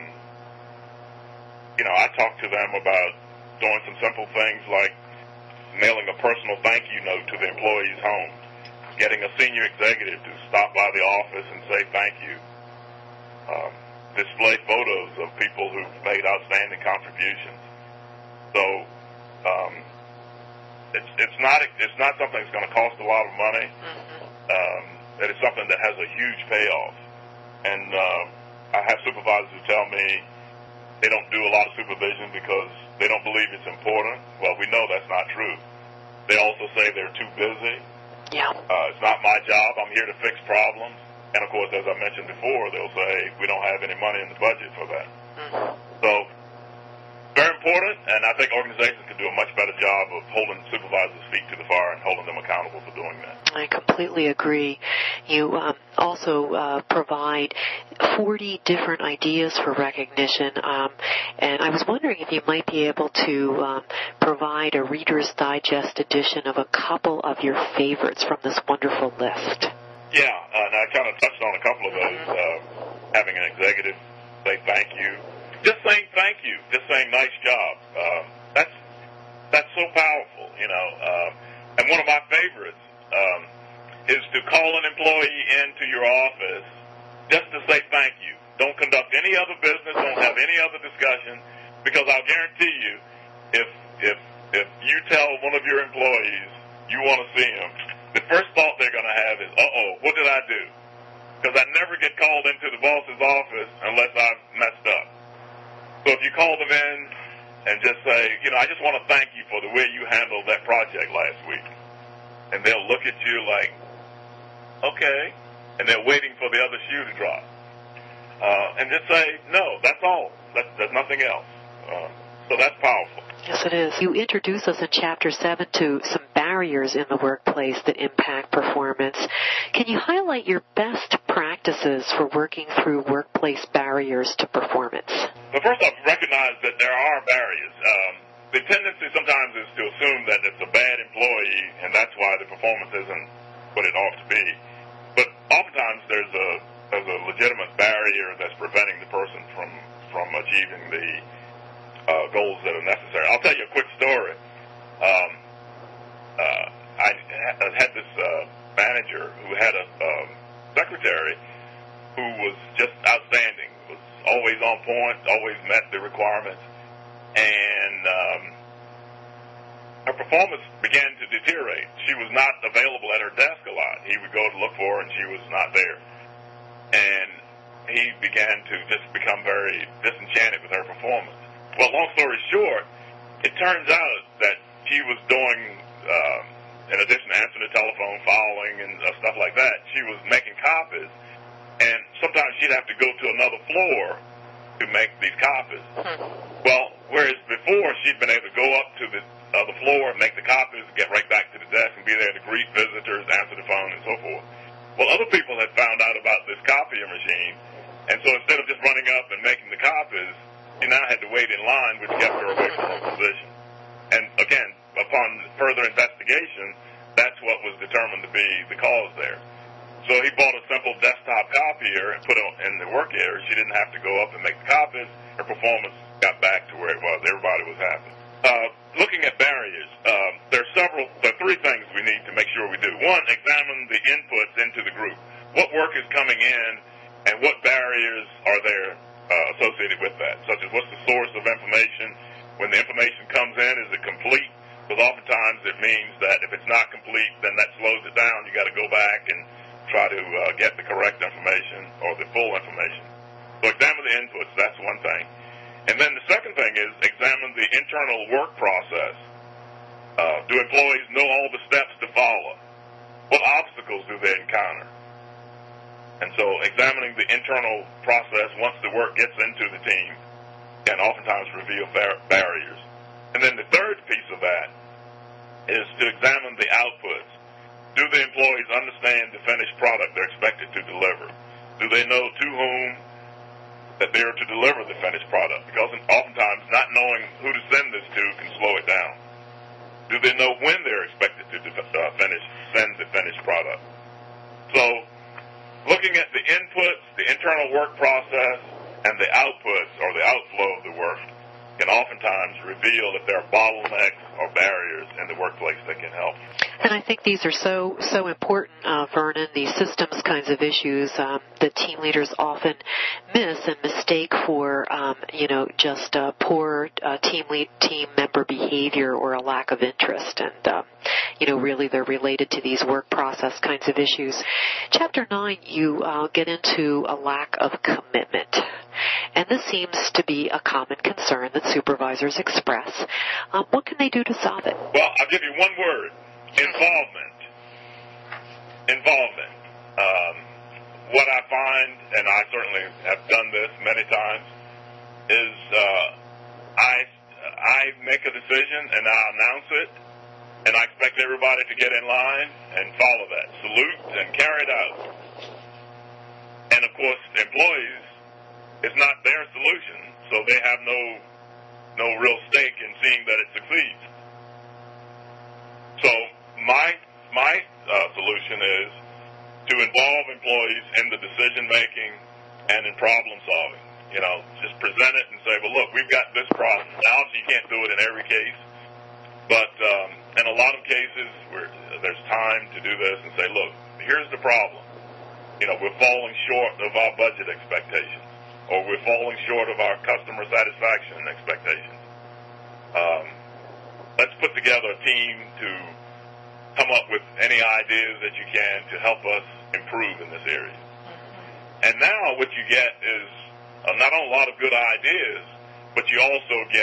you know, I talk to them about doing some simple things like mailing a personal thank you note to the employee's home, getting a senior executive to stop by the office and say thank you. Um, display photos of people who've made outstanding contributions. So um, it's it's not it's not something that's going to cost a lot of money. Um, it is something that has a huge payoff. And uh, I have supervisors who tell me they don't do a lot of supervision because they don't believe it's important. Well, we know that's not true. They also say they're too busy. Yeah. Uh, it's not my job. I'm here to fix problems. And, of course, as I mentioned before, they'll say, we don't have any money in the budget for that. Mm-hmm. So, very important, and I think organizations can do a much better job of holding supervisors' feet to the fire and holding them accountable for doing that. I completely agree. You um, also uh, provide forty different ideas for recognition, um, and I was wondering if you might be able to um, provide a Reader's Digest edition of a couple of your favorites from this wonderful list. Yeah, uh, and I kind of touched on a couple of those. Uh, having an executive say thank you, just saying thank you, just saying nice job. Um, that's that's so powerful, you know. Um, and one of my favorites um, is to call an employee into your office just to say thank you. Don't conduct any other business. Don't have any other discussion, because I'll guarantee you, if if if you tell one of your employees you want to see him, the first thought they're going to have is, uh-oh, what did I do? Because I never get called into the boss's office unless I've messed up. So if you call them in, and just say, you know, I just want to thank you for the way you handled that project last week. And they'll look at you like, okay, and they're waiting for the other shoe to drop. Uh, and just say, no, that's all. That's, there's nothing else. Uh, so that's powerful. Yes, it is. You introduce us in Chapter seven to some barriers in the workplace that impact performance. Can you highlight your best practices for working through workplace barriers to performance? Well, first off, recognize that there are barriers. Um, the tendency sometimes is to assume that it's a bad employee, and that's why the performance isn't what it ought to be. But oftentimes there's a, there's a legitimate barrier that's preventing the person from, from achieving the Uh, goals that are necessary. I'll tell you a quick story. Um, uh, I ha- had this uh, manager who had a um, secretary who was just outstanding, was always on point, always met the requirements, and um, her performance began to deteriorate. She was not available at her desk a lot. He would go to look for her, and she was not there. And he began to just become very disenchanted with her performance. Well, long story short, it turns out that she was doing, uh, in addition to answering the telephone, filing, and uh, stuff like that, she was making copies. And sometimes she'd have to go to another floor to make these copies. Well, whereas before she'd been able to go up to the other floor, make the copies, get right back to the desk, and be there to greet visitors, answer the phone, and so forth. Well, other people had found out about this copying machine, and so instead of just running up and making the copies, she now had to wait in line, which kept her away from her position. And again, upon further investigation, that's what was determined to be the cause there. So he bought a simple desktop copier and put it in the work area. She didn't have to go up and make the copies. Her performance got back to where it was. Everybody was happy. Uh, looking at barriers, uh, there are several, there are three things we need to make sure we do. One, examine the inputs into the group. What work is coming in and what barriers are there Uh, associated with that, such as what's the source of information. When the information comes in, is it complete? Because oftentimes it means that if it's not complete, then that slows it down. You got to go back and try to uh, get the correct information or the full information. So examine the inputs. That's one thing. And then the second thing is examine the internal work process. Uh, do employees know all the steps to follow? What obstacles do they encounter? And so examining the internal process once the work gets into the team can oftentimes reveal bar- barriers. And then the third piece of that is to examine the outputs. Do the employees understand the finished product they're expected to deliver? Do they know to whom that they're to deliver the finished product? Because oftentimes not knowing who to send this to can slow it down. Do they know when they're expected to uh, finish, send the finished product? So looking at the inputs, the internal work process, and the outputs or the outflow of the work can oftentimes reveal if there are bottlenecks or barriers in the workplace that can help. And I think these are so so important, uh, Vernon, these systems kinds of issues um, that team leaders often miss and mistake for, um, you know, just uh, poor uh, team lead, team member behavior or a lack of interest. And, um, you know, really they're related to these work process kinds of issues. Chapter nine, you uh, get into a lack of commitment. And this seems to be a common concern that supervisors express. Um, what can they do to solve it? Well, I'll give you one word. Involvement. Involvement. Um, what I find, and I certainly have done this many times, is uh, I I make a decision and I announce it, and I expect everybody to get in line and follow that. Salute and carry it out. And, of course, employees, it's not their solution, so they have no no real stake in seeing that it succeeds. So my my uh, solution is to involve employees in the decision making and in problem solving. You know, just present it and say, well, look, we've got this problem. Now, you can't do it in every case, but um, in a lot of cases where there's time to do this and say, look, here's the problem. You know, we're falling short of our budget expectations, or we're falling short of our customer satisfaction expectations. Um, let's put together a team to come up with any ideas that you can to help us improve in this area. And now what you get is uh, not only a lot of good ideas, but you also get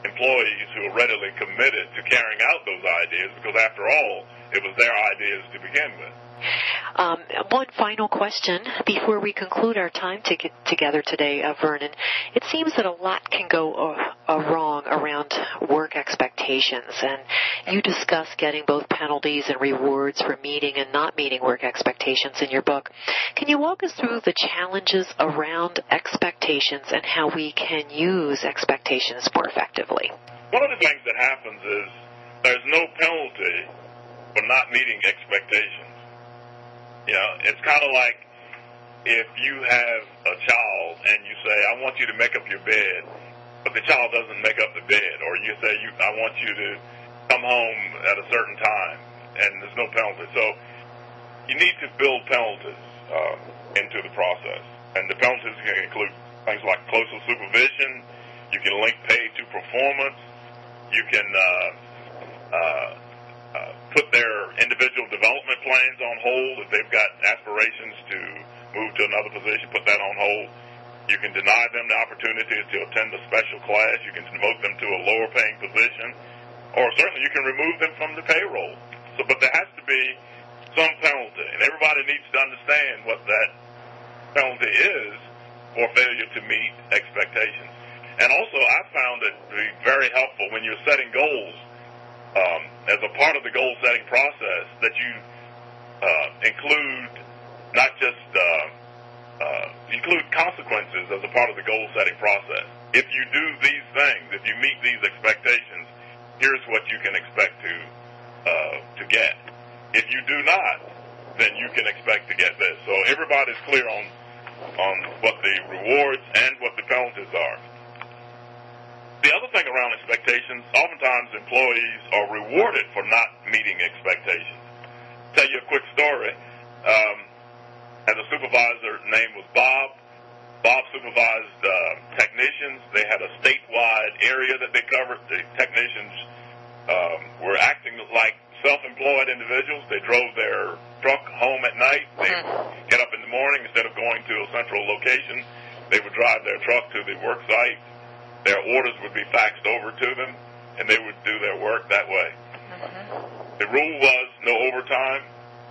employees who are readily committed to carrying out those ideas, because after all, it was their ideas to begin with. Um, one final question before we conclude our time to get together today, uh, Vernon. It seems that a lot can go uh, uh, wrong around work expectations, and you discuss getting both penalties and rewards for meeting and not meeting work expectations in your book. Can you walk us through the challenges around expectations and how we can use expectations more effectively? One of the things that happens is there's no penalty for not meeting expectations. You know, it's kind of like if you have a child and you say, I want you to make up your bed, but the child doesn't make up the bed, or you say, you, I want you to come home at a certain time, and there's no penalty. So you need to build penalties uh, into the process. And the penalties can include things like closer supervision. You can link pay to performance. You can uh, uh, Uh, put their individual development plans on hold. If they've got aspirations to move to another position, put that on hold. You can deny them the opportunity to attend a special class. You can demote them to a lower paying position. Or certainly you can remove them from the payroll. So, but there has to be some penalty. And everybody needs to understand what that penalty is for failure to meet expectations. And also I found it to be very helpful when you're setting goals. Um, as a part of the goal-setting process, that you uh, include not just uh, uh, include consequences as a part of the goal-setting process. If you do these things, if you meet these expectations, here's what you can expect to uh, to get. If you do not, then you can expect to get this. So everybody's clear on on what the rewards and what the penalties are. The other thing around expectations, oftentimes employees are rewarded for not meeting expectations. I'll tell you a quick story. Um, as a supervisor, name was Bob. Bob supervised uh, technicians. They had a statewide area that they covered. The technicians um, were acting like self-employed individuals. They drove their truck home at night. They would get up in the morning. Instead of going to a central location, they would drive their truck to the work site. Their orders would be faxed over to them, and they would do their work that way. Mm-hmm. The rule was no overtime,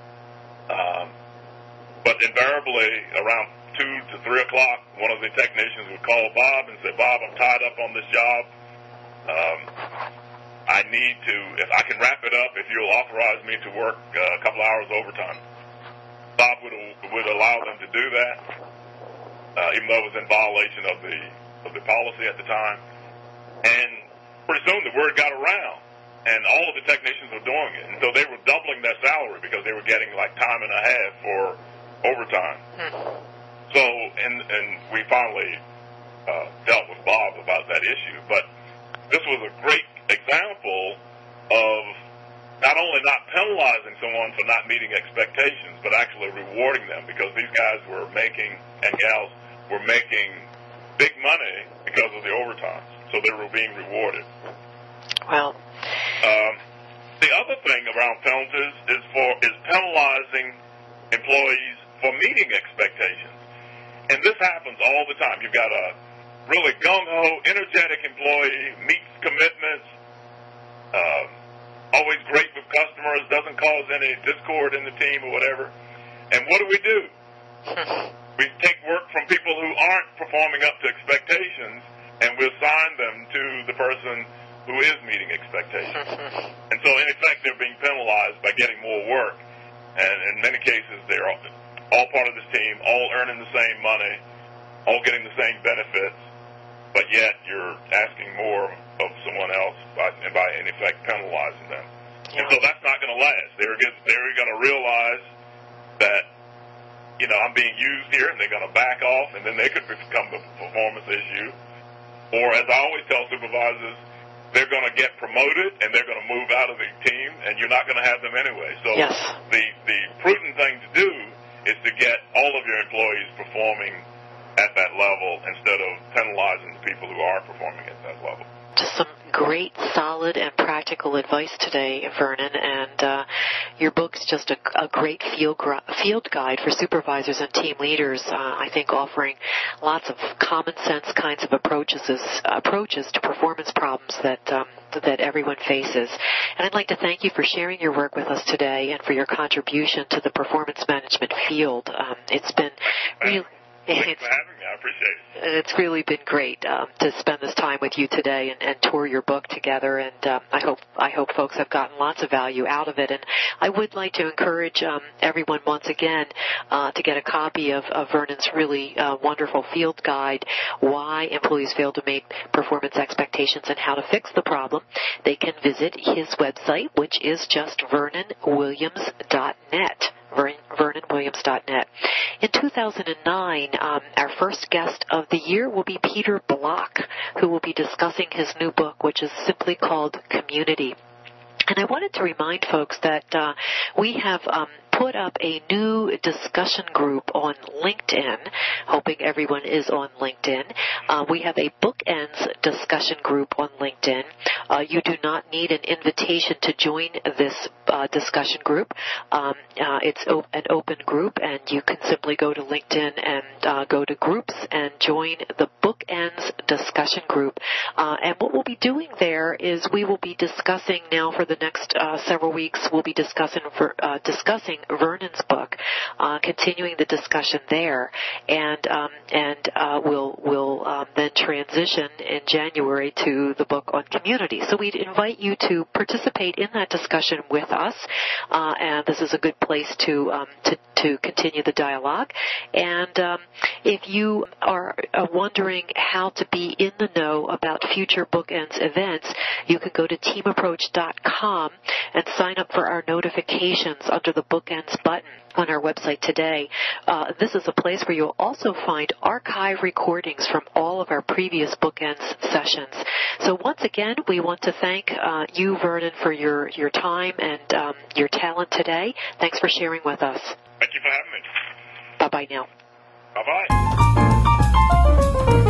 um, but invariably around two to three o'clock, one of the technicians would call Bob and say, Bob, I'm tied up on this job. Um, I need to, if I can wrap it up, if you'll authorize me to work uh, a couple hours overtime. Bob would, would allow them to do that, uh, even though it was in violation of the of the policy at the time. And pretty soon the word got around, and all of the technicians were doing it. And so they were doubling their salary because they were getting like time and a half for overtime. Hmm. So, and, and we finally uh, dealt with Bob about that issue. But this was a great example of not only not penalizing someone for not meeting expectations, but actually rewarding them, because these guys were making, and gals were making big money because of the overtime, so they were being rewarded. Wow. Um, the other thing around penalties is for is penalizing employees for meeting expectations, and this happens all the time. You've got a really gung-ho, energetic employee, meets commitments, uh, always great with customers, doesn't cause any discord in the team or whatever. And what do we do? We take work from people who aren't performing up to expectations, and we assign them to the person who is meeting expectations. And so, in effect, they're being penalized by getting more work. And in many cases, they're all, all part of this team, all earning the same money, all getting the same benefits, but yet you're asking more of someone else by, and by, in effect, penalizing them. Yeah. And so that's not going to last. They're, they're going to realize that, you know, I'm being used here, and they're going to back off, and then they could become a performance issue. Or, as I always tell supervisors, they're going to get promoted, and they're going to move out of the team, and you're not going to have them anyway. So yes. the, the prudent thing to do is to get all of your employees performing at that level instead of penalizing the people who aren't performing at that level. just some great, solid, and practical advice today, Vernon, and uh, your book's just a, a great field, field guide for supervisors and team leaders, uh, I think offering lots of common sense kinds of approaches approaches to performance problems that um, that everyone faces. And I'd like to thank you for sharing your work with us today and for your contribution to the performance management field. Um, it's been really... Thanks for having me. I appreciate it. It's really been great um, to spend this time with you today and, and tour your book together, and um, I hope I hope folks have gotten lots of value out of it. And I would like to encourage um, everyone once again uh, to get a copy of, of Vernon's really uh, wonderful field guide, Why Employees Fail to Meet Performance Expectations and How to Fix the Problem. They can visit his website, which is just vernon williams dot net. vernon williams dot net. In two thousand nine, um, our first guest of the year will be Peter Block, who will be discussing his new book, which is simply called Community. And I wanted to remind folks that uh, we have um, put up a new discussion group on LinkedIn, hoping everyone is on LinkedIn. Uh, we have a Bookends discussion group on LinkedIn. Uh, you do not need an invitation to join this uh, discussion group. Um, uh, it's op- an open group, and you can simply go to LinkedIn and uh, go to groups and join the Bookends discussion group. Uh, and what we'll be doing there is we will be discussing now for the next uh, several weeks, we'll be discussing for, uh, discussing Vernon's book, uh, continuing the discussion there, and um, and uh, we'll we'll um, then transition in January to the book on community. So we'd invite you to participate in that discussion with us, uh, and this is a good place to um, to to continue the dialogue. And um, if you are uh, wondering how to be in the know about future Bookends events, you can go to team approach dot com and sign up for our notifications under the Bookends button on our website today. Uh, this is a place where you'll also find archive recordings from all of our previous Bookends sessions. So once again, we want to thank uh, you, Vernon, for your, your time and um, your talent today. Thanks for sharing with us. Thank you for having me. Bye-bye now. Bye-bye.